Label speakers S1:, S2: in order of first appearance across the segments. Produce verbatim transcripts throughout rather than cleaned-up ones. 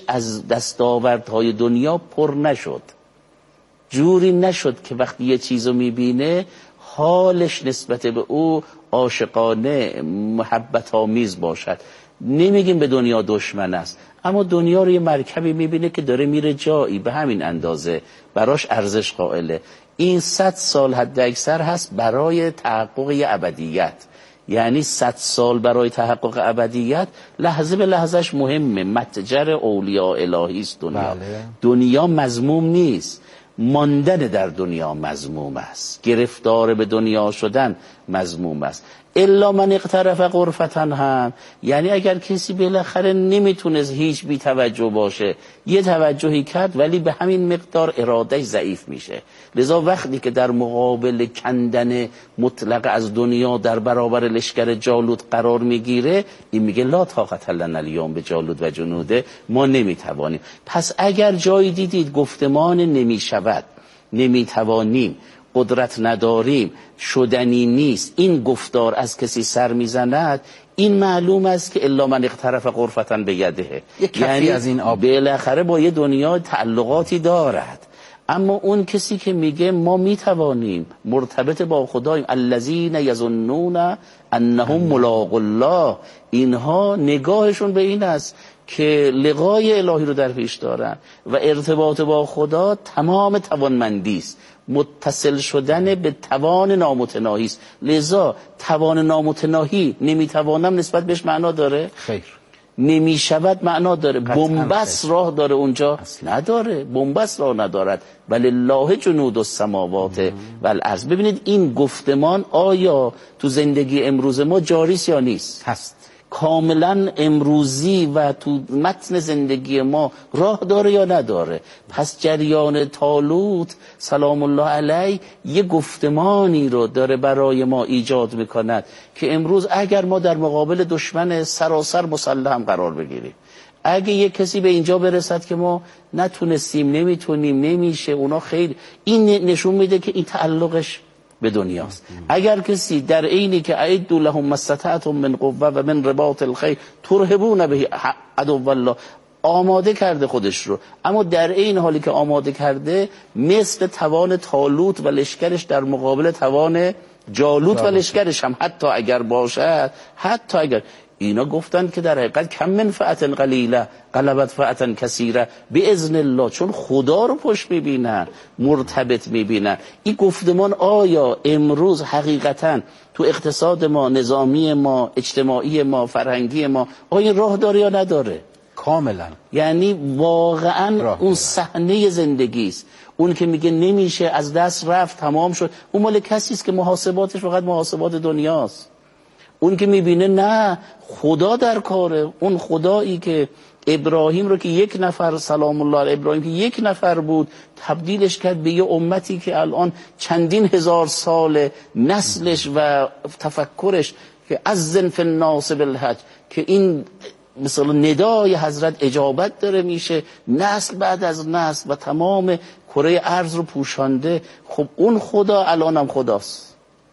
S1: از دستاوردهای دنیا پر نشد، جوری نشد که وقتی یه چیزو میبینه حالش نسبت به او عاشقانه محبت آمیز باشد. نمیگیم به دنیا دشمن است، اما دنیا رو یه مرکبی میبینه که داره میره جایی، به همین اندازه براش ارزش قائله. این صد سال حد اکثر هست برای تحقق یه ابدیت، یعنی صد سال برای تحقق ابدیت لحظه به لحظهش مهمه. متجر اولیاء الهی است دنیا.
S2: بله.
S1: دنیا مذموم نیست، ماندن در دنیا مذموم است، گرفتار به دنیا شدن مذموم است. الا من اقترف غرفتن هم، یعنی اگر کسی بالاخره نمیتونه هیچ بی توجه باشه، یه توجهی کرد ولی به همین مقدار ارادهش ضعیف میشه. لذا وقتی که در مقابل کندن مطلق از دنیا در برابر لشکر جالوت قرار میگیره، این میگه لا طاقت لنا الیوم به جالوت و جنوده، ما نمیتوانیم. پس اگر جایی دیدید گفتمان نمیشود، نمیتوانیم، قدرت نداریم، شدنی نیست، این گفتار از کسی سر میزند، این معلوم است که الا من اقترف غرفتن به یده،
S2: یعنی از این آب
S1: بالاخره با یه دنیا تعلقاتی دارد. اما اون کسی که میگه ما میتوانیم مرتبط با خداییم، الذین یظنون انهم ملاق الله، اینها نگاهشون به این است که لقای الهی رو در پیش دارن و ارتباط با خدا تمام توانمندی است، متصل شدن به توان نامتناهی است. لذا توان نامتناهی نمیتوانم نسبت بهش معنا داره؟
S2: خیر.
S1: نمیشود معنا داره؟ بنبست راه داره اونجا؟ اصلا نداره، بنبست راه ندارد. ولله جنود السماوات والارض. ببینید این گفتمان آیا تو زندگی امروز ما جاری است یا نیست؟
S2: هست.
S1: کاملا امروزی و تو متن زندگی ما راه داره یا نداره؟ پس جریان طالوت سلام الله علیه یه گفتمانی رو داره برای ما ایجاد میکند که امروز اگر ما در مقابل دشمن سراسر مسلح هم قرار بگیریم، اگه یه کسی به اینجا برسد که ما نتونستیم، نمیتونیم، نمیشه، اونا خیلی، این نشون میده که این تعلقش به دنیاست. اگر کسی در عینی که اعدوا لهم ما استطعتم من قوه و من رباط الخیل ترهبون به عدو الله، آماده کرده خودش رو، اما در این حالی که آماده کرده مثل توان طالوت و لشکرش در مقابل توان جالوت و لشکرش هم حتی اگر باشد، حتی اگر اینا گفتن که در حقیقت کم من فئة قلیله غلبت فئة کثیره باذن الله، چون خدا رو پشت میبینن، مرتبط میبینن. این گفتمان آیا امروز حقیقتا تو اقتصاد ما، نظامی ما، اجتماعی ما، فرهنگی ما آیا راه داره یا نداره؟
S2: کاملا.
S1: یعنی واقعا اون صحنه زندگی است، اون که میگه نمیشه، از دست رفت، تمام شد، اون مال کسی است که محاسباتش فقط محاسبات دنیاست. اون که میبینه نه، خدا در کاره، اون خدایی که ابراهیم رو که یک نفر، سلام الله علیه ابراهیم که یک نفر بود، تبدیلش کرد به یه امتی که الان چندین هزار سال نسلش و تفکرش که اذن فی الناس بالحج، که این مثلا ندای حضرت اجابت داره میشه، نسل بعد از نسل و تمام کره ارض رو پوشانده. خب اون خدا الان هم خداست،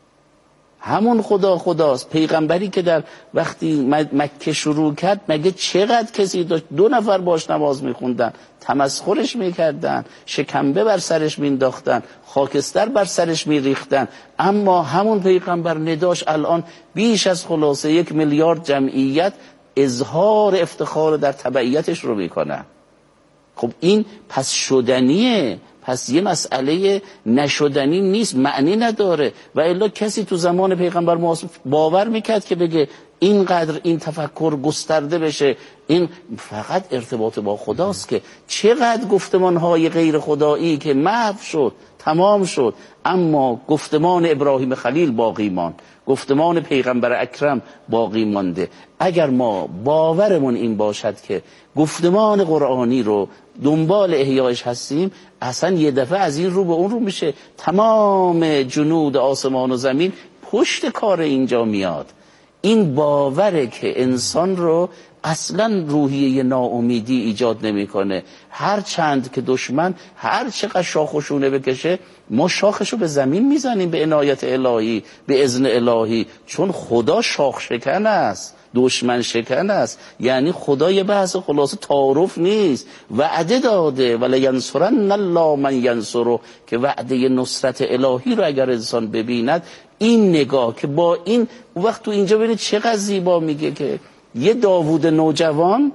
S1: همون خدا خداست. پیغمبری که در وقتی مکه شروع کرد مگه چقدر کسی داشت دو نفر باش نماز میخوندن، تمسخرش میکردن، شکمبه بر سرش مینداختن، خاکستر بر سرش میریختن، اما همون پیغمبر نداش الان بیش از خلاصه یک میلیارد جمعیت اظهار افتخار در تبعیتش رو میکنن. خب این پس شدنیه، پس یه مسئله نشدنی نیست، معنی نداره. و الا کسی تو زمان پیغمبر باور میکرد که بگه اینقدر این تفکر گسترده بشه، این فقط ارتباط با خداست، که چقدر گفتمانهای غیر خدایی که محو شد، تمام شد، اما گفتمان ابراهیم خلیل باقی ماند، گفتمان پیغمبر اکرم باقی مانده. اگر ما باورمون این باشد که گفتمان قرآنی رو دنبال احیایش هستیم، اصلا یه دفعه از این رو به اون رو میشه، تمام جنود آسمان و زمین پشت کار اینجا میاد. این باوره که انسان رو اصلا روحیه ناامیدی ایجاد نمیکنه. هر چند که دشمن هر چقدر شاخشونه بکشه، ما شاخشو به زمین میزنیم به عنایت الهی، به اذن الهی، چون خدا شاخ شکن است، دشمن شکن است. یعنی خدا یه بحث خلاصه تعارف نیست، وعده داده ولی ینصرن الله من ینصره، که وعده نصرت الهی رو اگر انسان ببیند این نگاه که با این وقت تو اینجا ببینید چقدر زیبا میگه که یه داوود نوجوان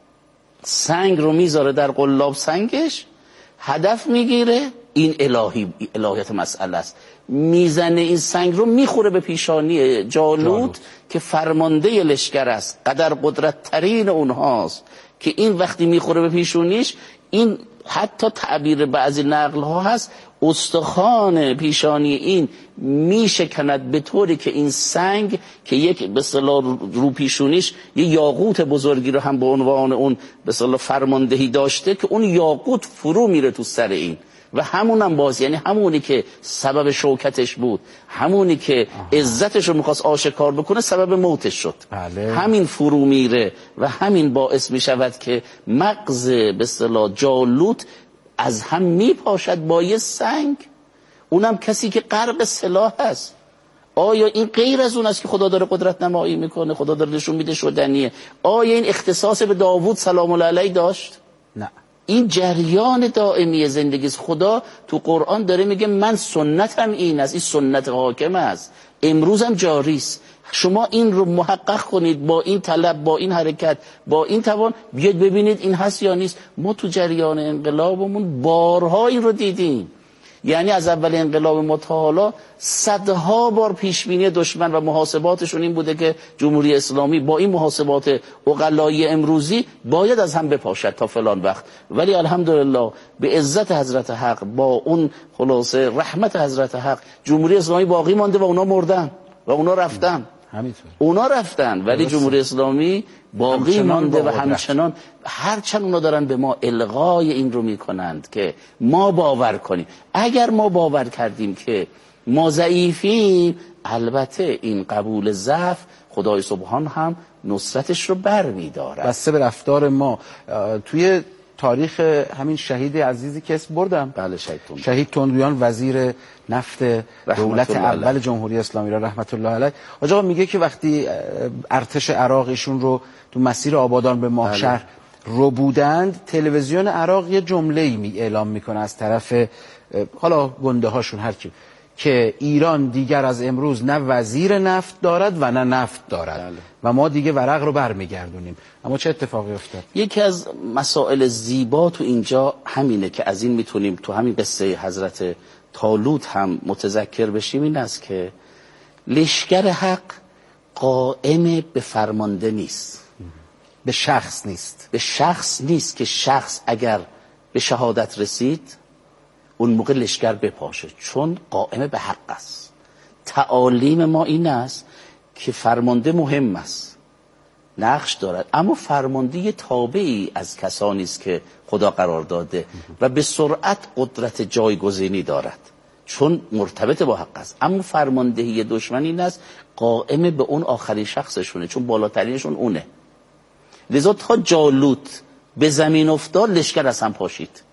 S1: سنگ رو میذاره در قلاب سنگش، هدف میگیره، این الهی الهیت مسئله است، میزنه این سنگ رو میخوره به پیشانی جالوت که فرمانده لشکر است، قدر قدرت ترین اونهاست، که این وقتی میخوره به پیشونیش، این حتی تعبیر بعضی نقل ها هست استخوان پیشانی این میشکند به طوری که این سنگ که یک به اصطلاح رو پیشونیش یه یاقوت بزرگی رو هم به عنوان اون به اصطلاح فرماندهی داشته که اون یاقوت فرو میره تو سر این و همونم باز، یعنی همونی که سبب شوکتش بود، همونی که عزتش رو میخواست آشکار بکنه، سبب موتش شد.
S2: بله.
S1: همین فرو میره و همین باعث میشود که مغز به اصطلاح جالوت از هم میپاشد با یه سنگ، اونم کسی که غرق سلاح هست. آیا این غیر از اون است که خدا داره قدرت نمایی میکنه، خدا داره نشون میده شدنیه؟ آیا این اختصاص به داوود سلام الله علیه داشت؟
S2: نه. این
S1: جریان دائمی زندگی است. خدا تو قرآن داره میگه من سنتم این است، این سنت حاکم است، امروز هم جاری است. شما این رو محقق کنید با این طلب، با این حرکت، با این توان، بیاید ببینید این هست یا نیست. ما تو جریان انقلابمون بارها این رو دیدیم. یعنی از اول انقلاب ما تا حالا صدها بار پیشبینی دشمن و محاسباتشون این بوده که جمهوری اسلامی با این محاسبات عقلایی امروزی باید از هم بپاشد تا فلان وقت، ولی الحمدلله به عزت حضرت حق، با اون خلاصه رحمت حضرت حق، جمهوری اسلامی باقی مانده و اونا مردن و اونا رفتن.
S2: همینطور.
S1: اونا رفتن ولی جمهوری اسلامی باقی مانده و همچنان هرچند اونا دارن به ما الغای این رو میکنند که ما باور کنیم. اگر ما باور کردیم که ما ضعیفیم، البته این قبول ضعف خدای سبحان هم نصرتش رو بر می‌دارد.
S2: بسته به رفتار ما. توی تاریخ همین شهید عزیزی که اسم بردم،
S1: بله، شهید تندویان،
S2: شهید تندویان وزیر نفت دولت اول جمهوری اسلامی را رحمت الله علیه، آقا میگه که وقتی ارتش عراق ایشون رو تو مسیر آبادان به ماهشهر رو بودند، تلویزیون عراق یه جمله‌ای می اعلام میکنه از طرف حالا گنده هاشون هر کی که ایران دیگر از امروز نه وزیر نفت دارد و نه نفت دارد. بله. و ما دیگه ورق رو برمیگردونیم. اما چه اتفاقی افتاد؟
S1: یکی از مسائل زیبا تو اینجا همینه که از این میتونیم تو همین قصه حضرت طالوت هم متذکر بشیم، این است که لشکر حق قائم به فرمانده نیست،
S2: به شخص نیست،
S1: به شخص نیست که شخص اگر به شهادت رسید اون موقع لشکر بپاشه، چون قائم به حق است. تعالیم ما این است که فرمانده مهم است، نقش دارد، اما فرمانده یه تابعی از کسانی است که خدا قرار داده و به سرعت قدرت جایگزینی دارد چون مرتبط با حق است. اما فرماندهی دشمن این است قائم به اون آخرین شخصشونه، چون بالاترینشون اونه. لذا تا جالوت به زمین افتاد لشکر از هم پاشید.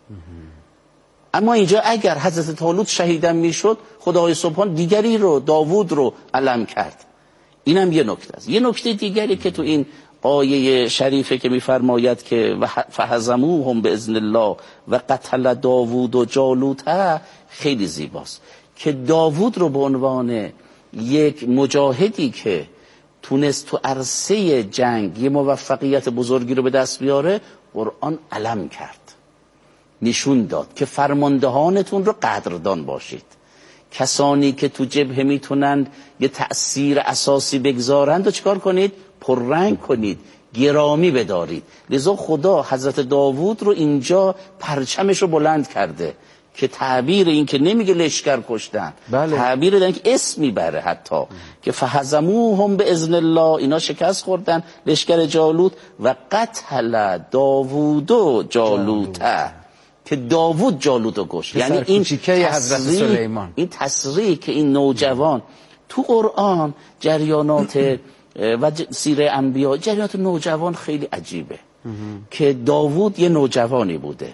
S1: اما اینجا اگر حضرت طالوت شهیدم میشد، خدای سبحان دیگری رو، داوود رو علم کرد. اینم یه نکته است. یه نکته دیگری که تو این آیه شریفه که میفرماید که فهزموهم باذن الله و قتل داوود و جالوت، خیلی زیباست که داوود رو به عنوان یک مجاهدی که تونست تو عرصه جنگ یه موفقیت بزرگی رو به دست بیاره، قرآن علم کرد، نشون داد که فرماندهانتون رو قدردان باشید. کسانی که تو جبهه میتونند یه تأثیر اساسی بگذارند و چیکار کنید؟ پررنگ کنید، گرامی بدارید. لذا خدا حضرت داوود رو اینجا پرچمش رو بلند کرده که تعبیر این که نمیگه لشکر کشتن،
S2: بله.
S1: تعبیر دارن که اسم میبره حتی ام. که فهزموهم باذن الله، اینا شکست خوردن لشکر جالوت و قتل داوود و جالوت، که داوود جالوت رو کشت. یعنی این تصریح، این تصریح که این نوجوان تو قرآن جریانات و سیره انبیا، جریانات نوجوان خیلی عجیبه ام. که داوود یه نوجوانی بوده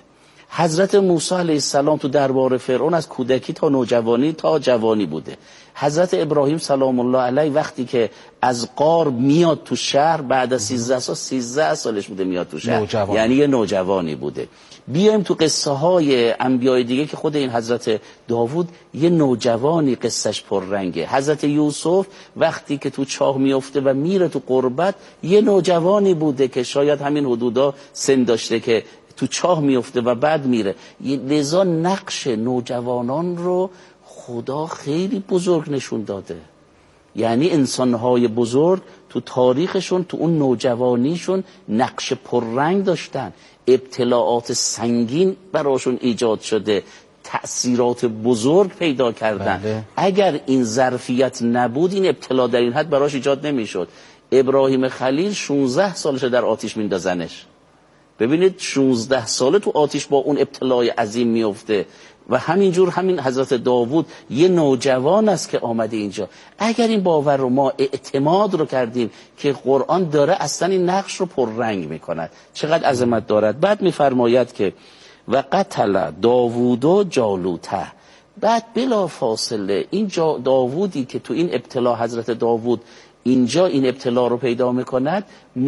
S1: حضرت موسی علیه السلام تو دربار فرعون از کودکی تا نوجوانی تا جوانی بوده. حضرت ابراهیم سلام الله علیه وقتی که از غار میاد تو شهر بعد از سیزده سال سیزده سالش بوده میاد تو شهر، نوجوان. یعنی یه نوجوانی بوده. بیایم تو قصه های انبیای دیگه که خود این حضرت داوود یه نوجوانی قصهش پررنگه. حضرت یوسف وقتی که تو چاه میفته و میره تو غربت یه نوجوانی بوده که شاید همین حدودا سن داشته که تو چاه میفته و بعد میره. لذا نقش نوجوانان رو خدا خیلی بزرگ نشون داده. یعنی انسانهای بزرگ تو تاریخشون تو اون نوجوانیشون نقش پررنگ داشتن، ابتلاعات سنگین براشون ایجاد شده، تأثیرات بزرگ پیدا کردن. بله. اگر این ظرفیت نبود این ابتلا در این حد براش ایجاد نمیشد. ابراهیم خلیل شانزده سالشه در آتیش میندازنش. ببینید شانزده ساله تو آتیش با اون ابتلای عظیم میفته. و همینجور همین حضرت داوود یه نوجوان است که آمده اینجا. اگر این باور رو ما اعتماد رو کردیم که قرآن داره اصلا این نقش رو پررنگ میکند، چقدر عظمت دارد. بعد میفرماید که و قتل داوود و جالوته. بعد بلا فاصله این داوودی که تو این ابتلا حضرت داوود اینجا این ابتلا رو پیدا میکند،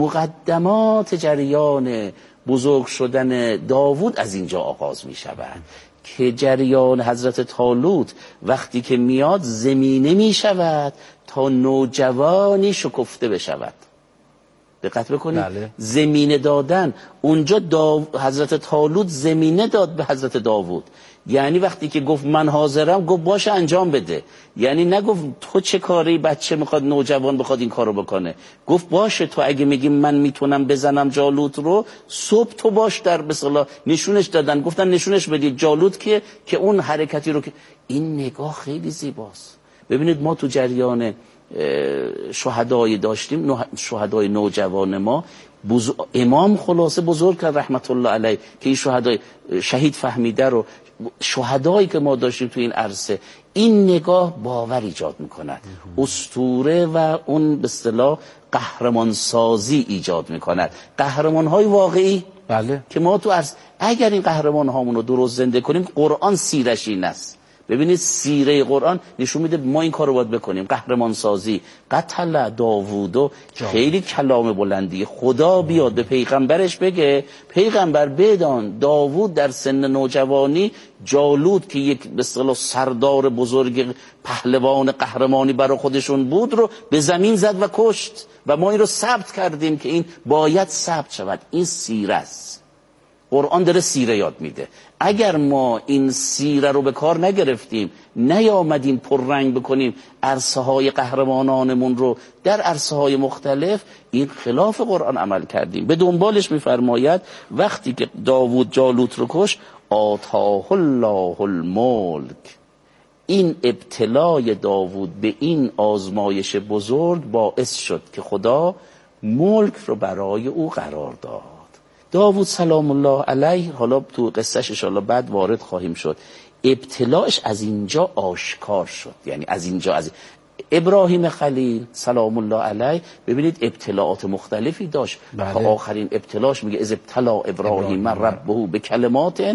S1: مقدمات جریان بزرگ شدن داوود از اینجا آغاز میشود که جریان حضرت طالوت وقتی که میاد زمینه میشود تا نوجوانی شکفته بشود. دقت بکنید. بله. زمینه دادن اونجا داو... حضرت طالوت زمینه داد به حضرت داوود. یعنی وقتی که گفت من حاضرم گفت باشه انجام بده. یعنی نگفت تو چه کاری، بچه میخواد نوجوان بخواد این کارو بکنه. گفت باشه تو اگه میگی من میتونم بزنم جالوت رو، صبح تو باش در بسلا نشونش دادن. گفتن نشونش بدید جالوت که که اون حرکتی رو که این نگاه خیلی زیباست. ببینید ما تو جریان شهدای داشتیم، شهدای نوجوان ما بزر... امام خلاصه بزرگ کرد رحمت الله علیه که این شهدای شهید فهمیده رو، شهدایی که ما داشتیم تو این عرصه، این نگاه باور ایجاد میکند، اسطوره و اون به اصطلاح قهرمان سازی ایجاد میکند. قهرمان های واقعی. بله. که ما تو عرصه اگر این قهرمان هامون رو درست زنده کنیم، قرآن سیرش این است. ببینید سیره قرآن نشون میده ما این کار رو باید بکنیم. قهرمان سازی. قتل داوودو خیلی کلام بلندی. خدا بیاد به پیغمبرش بگه پیغمبر بدان داوود در سن نوجوانی جالوت که یک به اصطلاح سردار بزرگ پهلوان قهرمانی برای خودشون بود رو به زمین زد و کشت و ما این رو ثبت کردیم که این باید ثبت شود. این سیره است. قرآن داره سیره یاد میده. اگر ما این سیره رو به کار نگرفتیم، نیامدیم پررنگ بکنیم عرصه های قهرمانانمون رو در عرصه های مختلف، این خلاف قرآن عمل کردیم. به دنبالش میفرماید وقتی که داوود جالوت رو کش، آتاه الله الملک. این ابتلای داوود به این آزمایش بزرگ باعث شد که خدا ملک رو برای او قرار داد. داوود سلام الله علیه، حالا تو قصهش ان شاءالله بعد وارد خواهیم شد، ابتلاش از اینجا آشکار شد. یعنی از اینجا از ابراهیم خلیل سلام الله علیه ببینید ابتلاعات مختلفی داشت. بله. تا آخرین ابتلاش میگه از ابتلا ابراهیم ربه به کلمات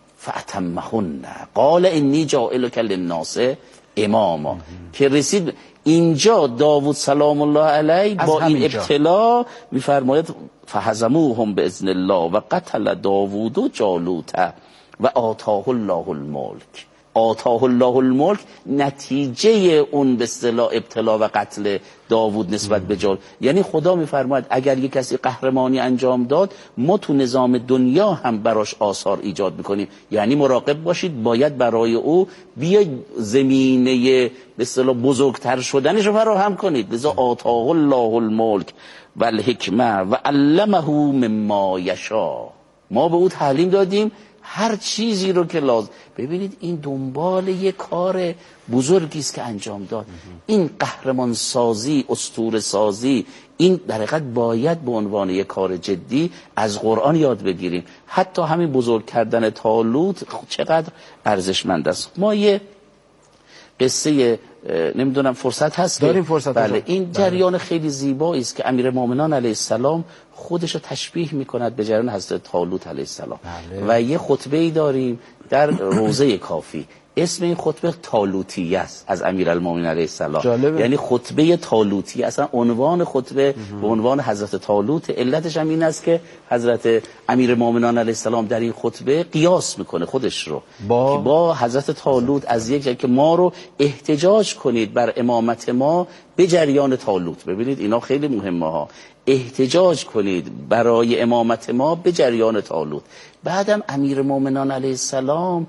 S1: فاتمهن قال انی جاعلک للناس اماما، که رسید اینجا داوود سلام الله علیه با این ابتلا میفرماید فهزموهم باذن الله و قتل داوود و جالوت و آتاه الله الملک. آتاه الله الملک نتیجه اون به اصطلاح ابتلا و قتل داوود نسبت به جالوت. یعنی خدا میفرماید اگر یک کسی قهرمانی انجام داد، ما تو نظام دنیا هم براش آثار ایجاد میکنیم. یعنی مراقب باشید، باید برای او بیاید زمینه به اصطلاح بزرگتر شدنش رو فراهم کنید. لذا آتاه الله الملک و الحکمه و علمه مما یشاء. ما به او تعلیم دادیم هر چیزی رو که لازم. ببینید این دنبال یک کار بزرگی است که انجام داد. این قهرمان سازی، اسطوره سازی، این در حقیقت باید به عنوان یک کار جدی از قرآن یاد بگیریم. حتی همین بزرگ کردن طالوت چقدر ارزشمند است. ما یه قصه نمیدونم فرصت هست
S2: داریم فرصت
S1: بله این جریان بله. خیلی زیبایی است که امیرالمومنین علیه السلام خودش رو تشبیه میکند به جریان حضرت طالوت علیه السلام بله. و یه خطبه‌ای داریم در روضه کافی اسم این خطبه طالوتیه است از امیرالمومنین علیه السلام جالبه. یعنی خطبه طالوتی اصلا عنوان خطبه به عنوان حضرت طالوت علتش هم این است که حضرت امیرالمومنین علیه السلام در این خطبه قیاس میکنه خودش رو با, با حضرت طالوت از یک جایی که ما رو احتجاج کنید بر امامت ما به جریان طالوت. ببینید اینا خیلی مهمه ها، احتجاج کنید برای امامت ما به جریان طالوت. بعدم امیرالمومنین علیه السلام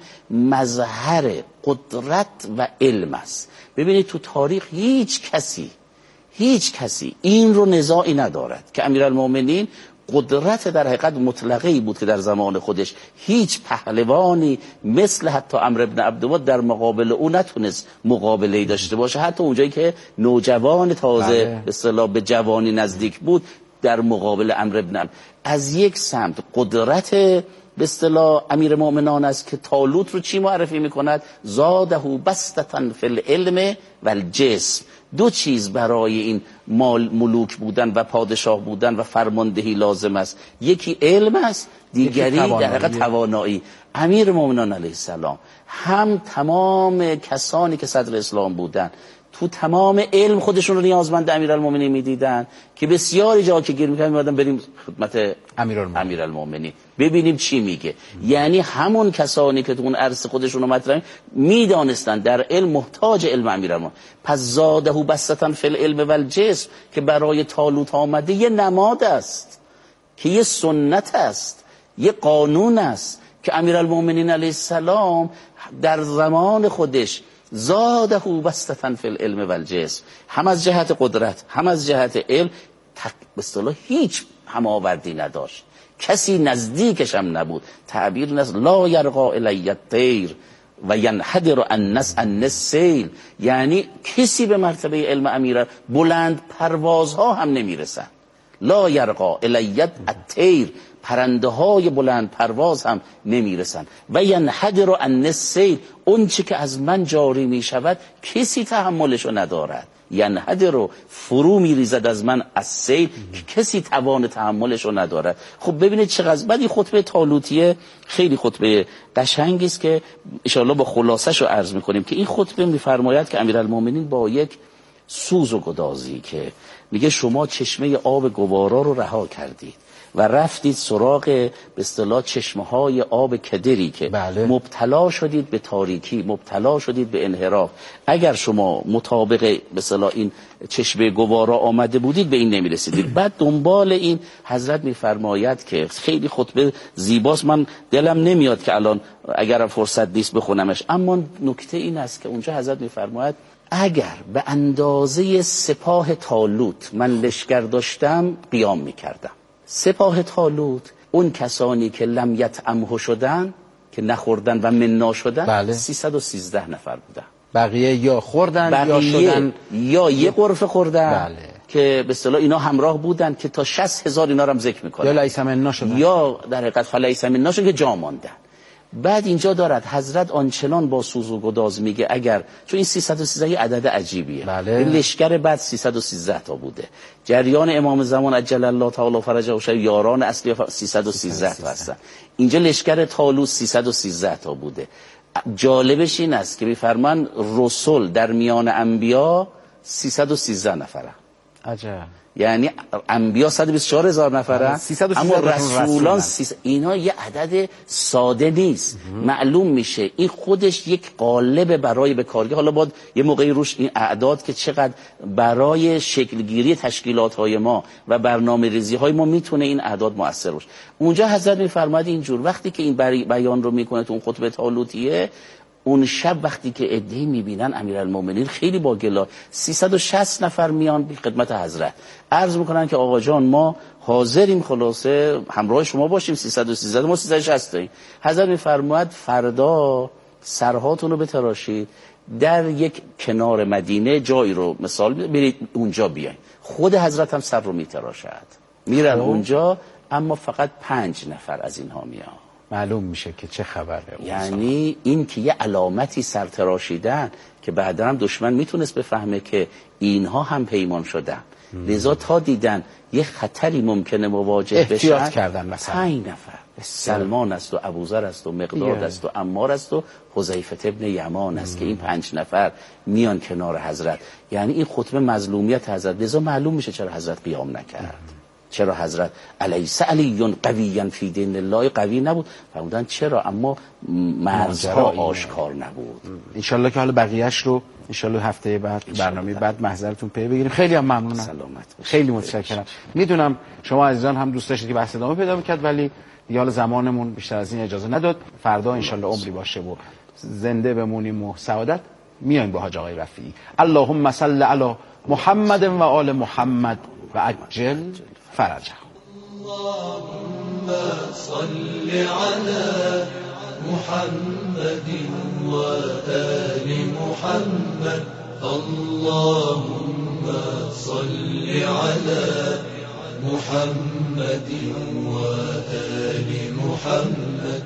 S1: مظهر قدرت و علم است. ببینید تو تاریخ هیچ کسی هیچ کسی این رو نزاعی ندارد که امیرالمومنین قدرت در حقیقت مطلقه‌ای بود که در زمان خودش هیچ پهلوانی مثل حتی عمرو بن عبدود در مقابل او نتونست مقابله‌ای داشته باشه. حتی اونجایی که نوجوان تازه به اصطلاح به جوانی نزدیک بود در مقابل عمرو بن عبدود. از یک سمت قدرت به اصطلاح امیرالمومنین است که طالوت رو چی معرفی میکند؟ زاده بسطة فی العلم و الجسم. دو چیز برای این مال ملوک بودن و پادشاه بودن و فرماندهی لازم است، یکی علم است، دیگری در حقیقت توانایی. امیرالمومنین علیه السلام هم تمام کسانی که صدر اسلام بودن تو تمام علم خودشون رو نیازمند امیرالمومنین میدیدن که بسیاری جا که گیر می‌کردن می‌آمدن بریم خدمت امیرالمومنین ببینیم چی میگه. یعنی همون کسانی که تو اون عرصه خودشون رو مطرح میدانستن در علم محتاج علم امیرالمومنین. پس زاده بسطة فی العلم و الجسم که برای طالوت آمده یه نماد است، که یه سنت است، یه قانون است که امیرالمومنین علیه السلام در زمان خودش زاده بسطة فی العلم و الجسم، هم از جهت قدرت هم از جهت علم به اصطلاح هیچ هماوردی نداشت، کسی نزدیکش هم نبود. تعبیر نست لا یرقا الی الطیر و ینحدر النس السیل، یعنی کسی به مرتبه علم امیر بلند پروازها هم نمیرسن. لا یرقا الی الطیر، پرنده های بلند پرواز هم نمیرسن. و ینحدر السیل، اون چی که از من جاری می شود کسی تحملشو ندارد. ینحدر رو فرو می ریزد از من از سیل که کسی توان تحملشو ندارد. خب ببینید چقدر بعد این خطبه طالوتیه خیلی خطبه قشنگی است که انشالله با خلاصش رو عرض میکنیم که این خطبه میفرماید که امیرالمومنین با یک سوز و گدازی که میگه شما چشمه آب گوارا رو رها کردید و رفتید سراغ به اصطلاح چشمه‌های آب کدری که بله. مبتلا شدید به تاریکی، مبتلا شدید به انحراف. اگر شما مطابق به اصطلاح این چشمه گوارا آمده بودید به این نمی‌رسیدید. بعد دنبال این حضرت می‌فرماید که خیلی خطبه زیباست، من دلم نمیاد که الان اگر فرصت نیست بخونمش، اما نکته این است که اونجا حضرت می‌فرماید اگر به اندازه سپاه طالوت من لشکر داشتم قیام می‌کردم. سپاه طالوت اون کسانی که لم یطعمه شدن، که نخوردن و مننا شدن، بله. سیصد و سیزده نفر بودن. بقیه یا خوردن بقیه یا شدن یا یه قرفه خوردن، بله. که به اصطلاح اینا همراه بودن که تا شصت هزار اینا رو هم ذکر میکنن، یا لیس مننا شدن، یا در حقیقت فلیس مننا شدن که جا ماندن. بعد اینجا دارد حضرت آنچنان با سوز و گداز میگه اگر، چون این سیصد و سیزده یه عدد عجیبیه، بله. این لشکر بعد سیصد و سیزده تا بوده، جریان امام زمان عجل الله تعالی فرجه و شریف یاران اصلی سیصد و سیزده تا هستن. اینجا لشکر طالوت سیصد و سیزده تا بوده. جالبش این است که میفرمان رسول در میان انبیا سیصد و سیزده نفره. عجب. یعنی انبیا صد و بیست و چهار هزار نفره، اما رسولان سیز... اینا یه عدد ساده نیست. معلوم میشه این خودش یک قالب برای بکارگی. حالا باید یه موقعی روش این اعداد که چقدر برای شکلگیری تشکیلات های ما و برنامه ریزی های ما میتونه این اعداد مؤثر باشه. اونجا حضرت میفرماد اینجور وقتی که این بیان رو میکنه تو اون خطبه طالوتیه، اون شب وقتی که عده‌ای میبینن امیرالمومنین خیلی با گلا سیصد و شصت نفر میان به خدمت حضرت عرض میکنن که آقا جان ما حاضریم خلاصه همراه شما باشیم، سیصد و سیزده ما سیصد و شصت تاییم. حضرت میفرماید فردا سرهاتون رو بتراشید، در یک کنار مدینه جایی رو مثال برید اونجا بیاین. خود حضرت هم سر رو میتراشد، میرن اونجا، اما فقط پنج نفر از اینها میان.
S2: معلوم میشه که چه خبره.
S1: یعنی این که یه علامتی سرتراشیدن که بعدا هم دشمن میتونست بفهمه که اینها هم پیمان شدن، لذا تا دیدن یه خطری ممکنه مواجه بشن
S2: احتیاط کردن. مثلا
S1: پنج نفر سلمان است و ابوذر است و مقداد است و عمار است و حذیفه ابن یمان است که این پنج نفر میان کنار حضرت. یعنی این خطبه مظلومیت حضرت، لذا معلوم میشه چرا حضرت قیام نکرد. چرا حضرت الیس علی قویا فی دین الله قوی نبود؟ فرمودن چرا، اما مرزها آشکار نبود.
S2: ان شاء الله که حالا بقیه‌اش رو ان شاء الله هفته بعد برنامه بعد محضرتون پی بگیریم. خیلی هم ممنونم.
S1: سلامت
S2: خیلی متشکرم. میدونم شما عزیزان هم دوست داشتید که بحث ادامه پیدا می‌کرد، ولی دیگه حالا زمانمون بیشتر از این اجازه نداد. فردا ان شاء الله عمری باشه و زنده بمونیم و سعادت میایم با حاج آقای رفیعی. اللهم صل علی محمد و آل محمد و عجل فرجه.
S3: اللهم صل على محمد و آل محمد. اللهم صل على محمد و آل محمد.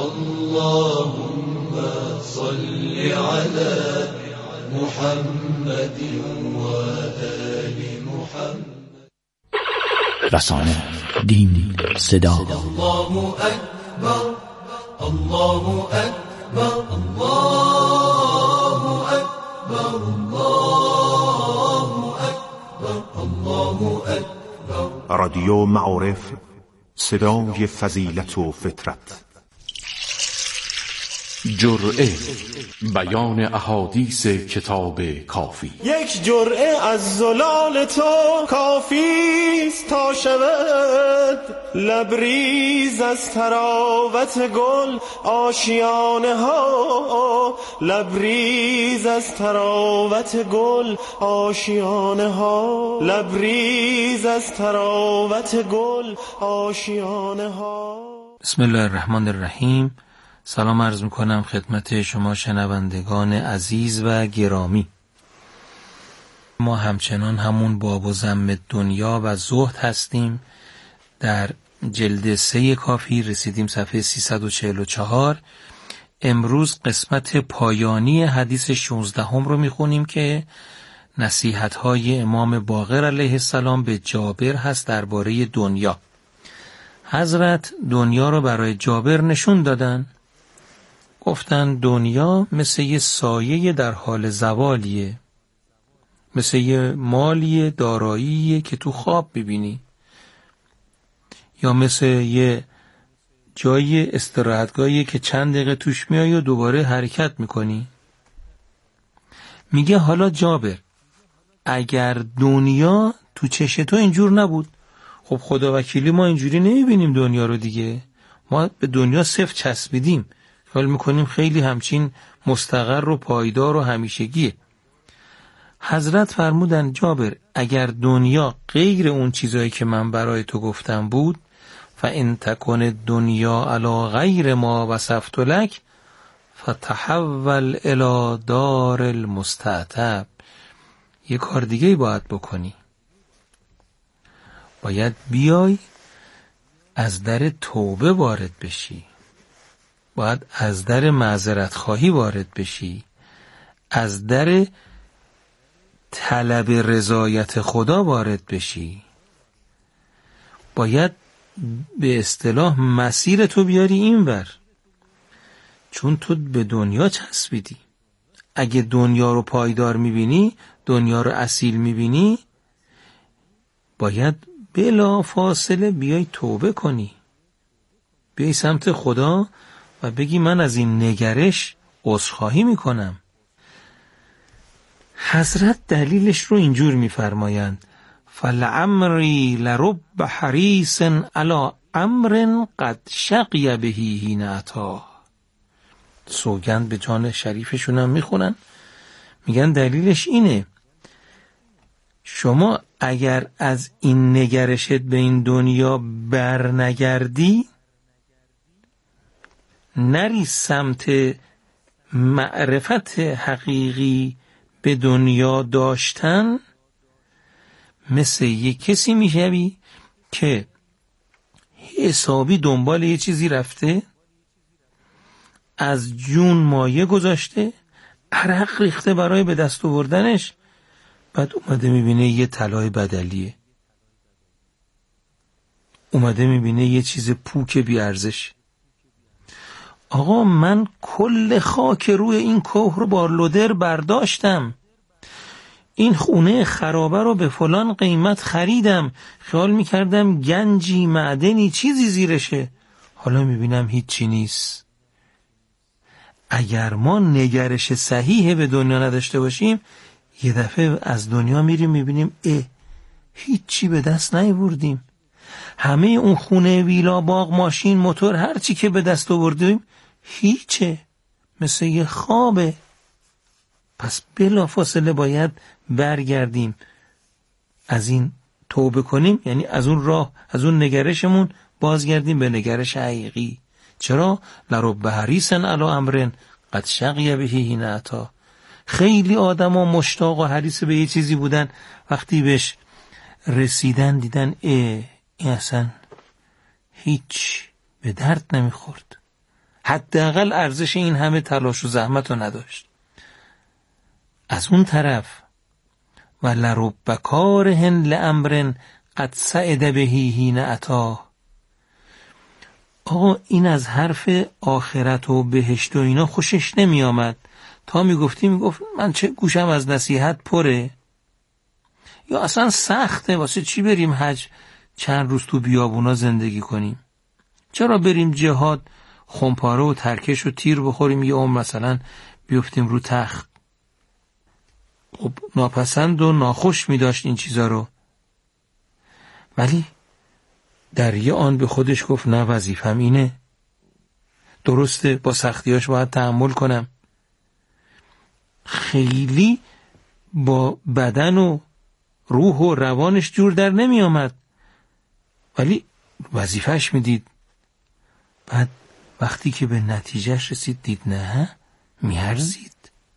S3: اللهم صل على محمد و آل محمد.
S4: رسانه، دین، صدا.
S3: الله اکبر، الله اکبر، الله اکبر، الله اکبر، الله اکبر.
S5: رادیو معارف، صدای فضیلت و فطرت.
S4: جرعه، بیان احادیث کتاب کافی.
S6: یک جرعه از زلال تو کافیست تا شود لبریز از تراوت گل آشیانه ها، لبریز از تراوت گل آشیانه ها، لبریز از تراوت گل آشیانه ها.
S7: بسم الله الرحمن الرحیم. سلام عرض میکنم خدمت شما شنوندگان عزیز و گرامی. ما همچنان همون باب و ذم دنیا و زهد هستیم. در جلد سه کافی رسیدیم صفحه سیصد و چهل و چهار. امروز قسمت پایانی حدیث شانزده هم رو میخونیم که نصیحت‌های امام باقر علیه السلام به جابر هست درباره دنیا. حضرت دنیا رو برای جابر نشون دادن، گفتن دنیا مثل یه سایه در حال زوالیه، مثل یه مالی داراییه که تو خواب ببینی، یا مثل یه جای استراحتگاهی که چند دقیقه توش میای و دوباره حرکت میکنی. میگه حالا جابر اگر دنیا تو چش تو اینجور نبود، خب خدا وکیلی ما اینجوری نمیبینیم دنیا رو دیگه، ما به دنیا صفر چسبیدیم، خیال میکنیم خیلی همچین مستقر و پایدار و همیشگیه. حضرت فرمودن جابر اگر دنیا غیر اون چیزایی که من برای تو گفتم بود، فَإِن تَكُنِ الدُّنْيَا عَلَى غَيْرِ مَا وَصَفْتُ لَكَ فَتَحَوَّلْ إِلَى دَارِ الْمُسْتَعْتَبِ. یه کار دیگه باید بکنی، باید بیای از در توبه وارد بشی، باید از در معذرت خواهی وارد بشی، از در طلب رضایت خدا وارد بشی، باید به اصطلاح مسیر تو بیاری اینور، چون تو به دنیا چسبیدی. اگه دنیا رو پایدار میبینی، دنیا رو اصیل میبینی، باید بلا فاصله بیای توبه کنی، بیای سمت خدا و بگی من از این نگرش عذرخواهی میکنم. حضرت دلیلش رو اینجور میفرمایند فلعمری لرب حریص علی امر قد شقی بهی حین اتاه. سوگند به جان شریفشون هم میخونن، میگن دلیلش اینه شما اگر از این نگرشت به این دنیا بر نگردی، نری سمت معرفت حقیقی به دنیا داشتن، مثل یک کسی میشوی که حسابی دنبال یه چیزی رفته از جون مایه گذاشته، عرق ریخته برای به دست آوردنش، بعد اومده میبینه یه طلای بدلیه، اومده میبینه یه چیز پوک بی ارزش. آقا من کل خاک روی این کوه رو با لودر برداشتم، این خونه خرابه رو به فلان قیمت خریدم، خیال میکردم گنجی معدنی چیزی زیرشه، حالا میبینم هیچی نیست. اگر ما نگرش صحیح به دنیا نداشته باشیم، یه دفعه از دنیا میریم میبینیم اه هیچی به دست نیاوردیم، همه اون خونه، ویلا، باغ، ماشین، موتور، هر چی که به دست آوردیم هیچه، مثل یه خوابه. پس بلافاصله باید برگردیم، از این توبه کنیم، یعنی از اون راه، از اون نگرشمون بازگردیم به نگرش حقیقی. چرا؟ لرب حریصن علی امرن قد شقی بهی حین اتی. خیلی آدم ها مشتاق و حریص به یه چیزی بودن، وقتی بهش رسیدن دیدن اه این اصلا هیچ به درد نمیخورد، حداقل ارزش این همه تلاش و زحمت رو نداشت. از اون طرف و لرب کارهن لامرن قد سعد بهی حین اتی. آقا این از حرف آخرت و بهشت و اینا خوشش نمی آمد، تا می گفتی می گفت من چه گوشم از نصیحت پره، یا اصلا سخته، واسه چی بریم حج چند روز تو بیابونا زندگی کنیم، چرا بریم جهاد خمپاره و ترکش و تیر بخوریم یه عمر مثلا بیفتیم رو تخت. خب ناپسند و ناخوش می داشت این چیزا رو، ولی در یه آن به خودش گفت نه وظیفم اینه، درسته با سختیاش باید تحمل کنم. خیلی با بدن و روح و روانش جور در نمی آمد، ولی وظیفهش می دید. بعد وقتی که به نتیجهش رسید دید نه می ارزید.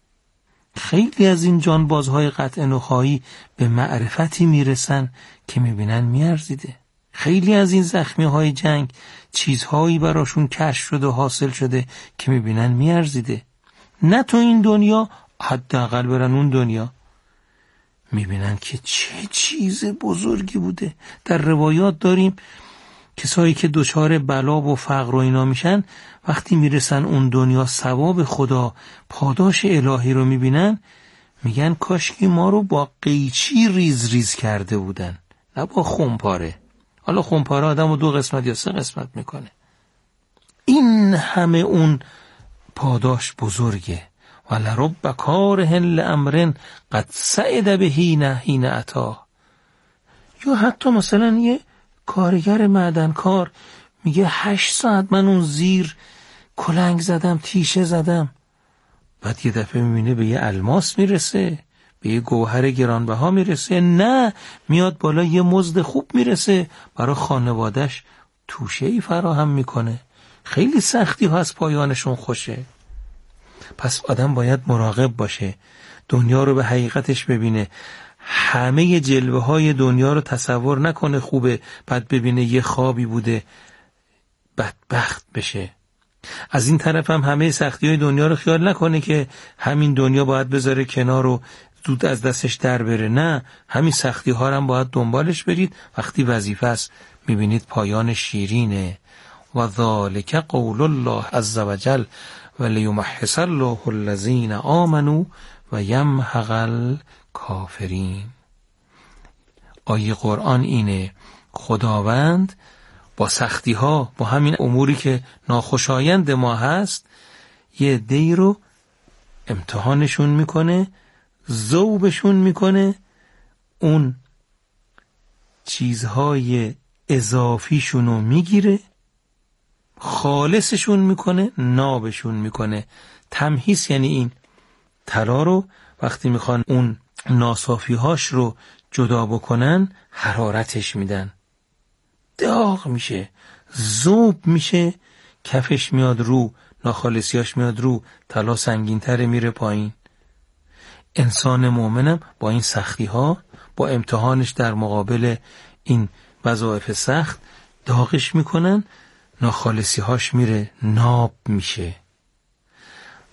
S7: خیلی از این جانبازهای قطع نخایی به معرفتی می رسن که می بینن می ارزیده. خیلی از این زخمی های جنگ چیزهایی براشون کشف شده و حاصل شده که می بینن می ارزیده. نه تو این دنیا، حداقل برن اون دنیا، می بینن که چه چیز بزرگی بوده. در روایات داریم کسایی که دچار بلا و فقر و اینا میشن، وقتی میرسن اون دنیا ثواب خدا، پاداش الهی رو میبینن، میگن کاشکی ما رو با قیچی ریز ریز کرده بودن، نه با خمپاره. حالا خمپاره آدم رو دو قسمت یا سه قسمت میکنه. این همه اون پاداش بزرگه. و لرب کارهن لامرن قد سعد بهی حین اتی. یا حتی مثلا یه کارگر معدنکار میگه هشت ساعت من اون زیر کلنگ زدم، تیشه زدم، بعد یه دفعه میبینه به یه الماس میرسه، به یه گوهر گرانبها میرسه، نه میاد بالا یه مزد خوب میرسه، برای خانوادش توشه‌ای فراهم میکنه. خیلی سختی ها از پایانشون خوشه. پس آدم باید مراقب باشه، دنیا رو به حقیقتش ببینه، همه جلوه های دنیا رو تصور نکنه خوبه، بعد ببینه یه خوابی بوده بدبخت بشه. از این طرف هم همه سختی های دنیا رو خیال نکنه که همین دنیا باید بذاره کنار و زود از دستش در بره، نه همین سختی ها هم باید دنبالش برید. وقتی وظیفه است میبینید پایان شیرینه. و ذالک قول الله عز وجل و لیمحص الله الذین آمنوا و یمحق الکافرین. آیه قرآن اینه، خداوند با سختی ها، با همین اموری که ناخوشایند ما هست، یه عده‌ای رو امتحانشون میکنه، ذوبشون میکنه، اون چیزهای اضافیشون رو میگیره، خالصشون میکنه، نابشون میکنه. تمحیص یعنی این طلا رو وقتی میخوان اون ناصافیهاش رو جدا بکنن، حرارتش میدن، داغ میشه، ذوب میشه، کفش میاد رو، ناخالصیاش میاد رو، طلا سنگین‌تره میره پایین. انسان مؤمنم با این سختی ها، با امتحانش در مقابل این وظایف سخت، داغش میکنن، ناخالصیهاش میره، ناب میشه.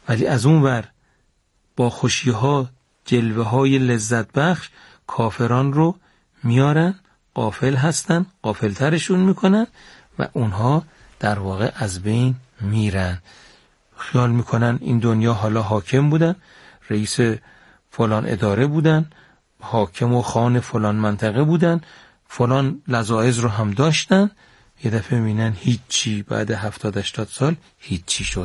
S7: ولی از اون ور با خوشی ها، جلوه های لذت بخش کافران رو میارن، غافل هستن، غافل ترشون میکنن و اونها در واقع از بین میرن. خیال میکنن این دنیا حالا حاکم بودن، رئیس فلان اداره بودن، حاکم و خان فلان منطقه بودن، فلان لذاعز رو هم داشتن، یه دفعه میبینن هیچی، بعد هفتاد هشتاد سال هیچی شد.